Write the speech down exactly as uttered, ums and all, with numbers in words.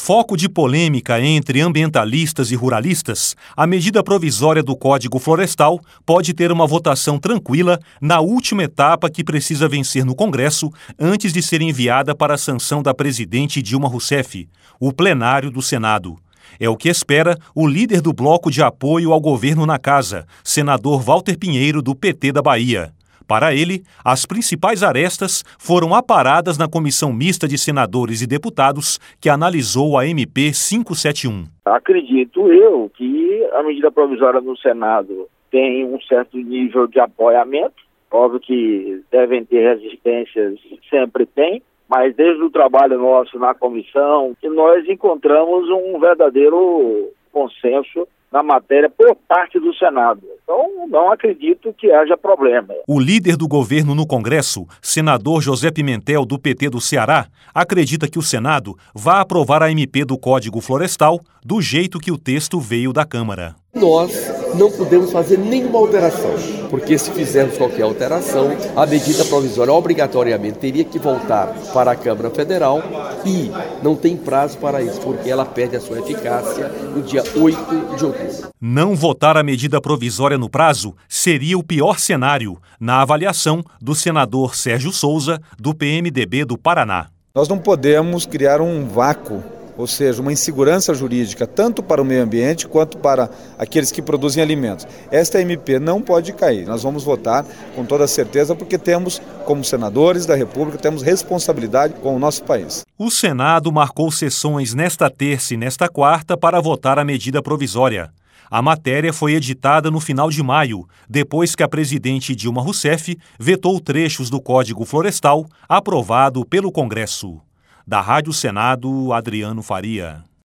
Foco de polêmica entre ambientalistas e ruralistas, a medida provisória do Código Florestal pode ter uma votação tranquila na última etapa que precisa vencer no Congresso antes de ser enviada para a sanção da presidente Dilma Rousseff, o plenário do Senado. É o que espera o líder do bloco de apoio ao governo na Casa, senador Walter Pinheiro, do P T da Bahia. Para ele, as principais arestas foram aparadas na Comissão Mista de Senadores e Deputados que analisou a M P quinhentos e setenta e um. Acredito eu que a medida provisória no Senado tem um certo nível de apoiamento. Óbvio que devem ter resistências, sempre tem, mas desde o trabalho nosso na comissão, que nós encontramos um verdadeiro consenso na matéria por parte do Senado. Então, não acredito que haja problema. O líder do governo no Congresso, senador José Pimentel, do P T do Ceará, acredita que o Senado vá aprovar a M P do Código Florestal do jeito que o texto veio da Câmara. Nós não podemos fazer nenhuma alteração, porque se fizermos qualquer alteração, a medida provisória obrigatoriamente teria que voltar para a Câmara Federal e não tem prazo para isso, porque ela perde a sua eficácia no dia oito de outubro. Não votar a medida provisória no prazo seria o pior cenário, na avaliação do senador Sérgio Souza, do P M D B do Paraná. Nós não podemos criar um vácuo, ou seja, uma insegurança jurídica, tanto para o meio ambiente quanto para aqueles que produzem alimentos. Esta M P não pode cair. Nós vamos votar com toda certeza, porque temos, como senadores da República, temos responsabilidade com o nosso país. O Senado marcou sessões nesta terça e nesta quarta para votar a medida provisória. A matéria foi editada no final de maio, depois que a presidente Dilma Rousseff vetou trechos do Código Florestal aprovado pelo Congresso. Da Rádio Senado, Adriano Faria.